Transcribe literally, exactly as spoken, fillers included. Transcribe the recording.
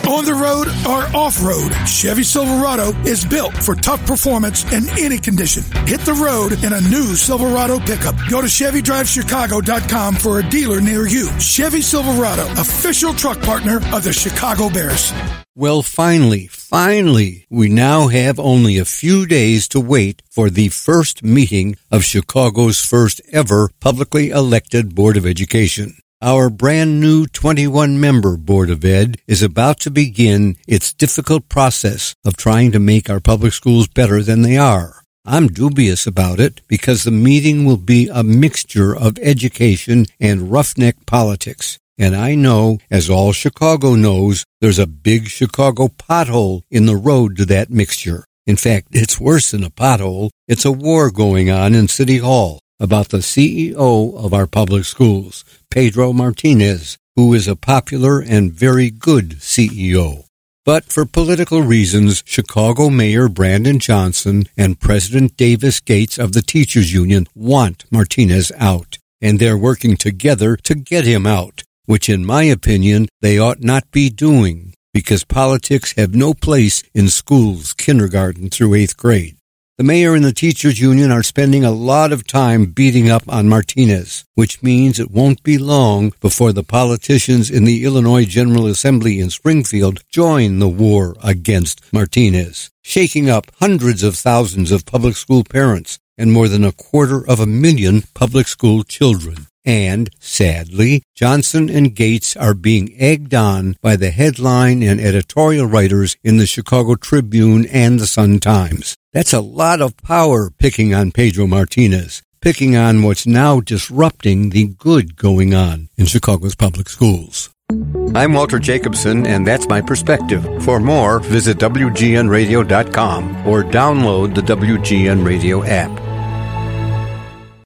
On the road or off-road, Chevy Silverado is built for tough performance in any condition. Hit the road in a new Silverado pickup. Go to Chevy Drive Chicago dot com for a dealer near you. Chevy Silverado, official truck partner of the Chicago Bears. Well, finally, finally, we now have only a few days to wait for the first meeting of Chicago's first ever publicly elected Board of Education. Our brand new twenty-one member Board of Ed is about to begin its difficult process of trying to make our public schools better than they are. I'm dubious about it because the meeting will be a mixture of education and roughneck politics. And I know, as all Chicago knows, there's a big Chicago pothole in the road to that mixture. In fact, it's worse than a pothole. It's a war going on in City Hall about the C E O of our public schools, Pedro Martinez, who is a popular and very good C E O. But for political reasons, Chicago Mayor Brandon Johnson and President Davis Gates of the Teachers Union want Martinez out, and they're working together to get him out, which in my opinion they ought not be doing, because politics have no place in schools, kindergarten through eighth grade. The mayor and the teachers union are spending a lot of time beating up on Martinez, which means it won't be long before the politicians in the Illinois General Assembly in Springfield join the war against Martinez, shaking up hundreds of thousands of public school parents and more than a quarter of a million public school children. And, sadly, Johnson and Gates are being egged on by the headline and editorial writers in the Chicago Tribune and the Sun-Times. That's a lot of power picking on Pedro Martinez, picking on what's now disrupting the good going on in Chicago's public schools. I'm Walter Jacobson, and that's my perspective. For more, visit W G N radio dot com or download the W G N Radio app.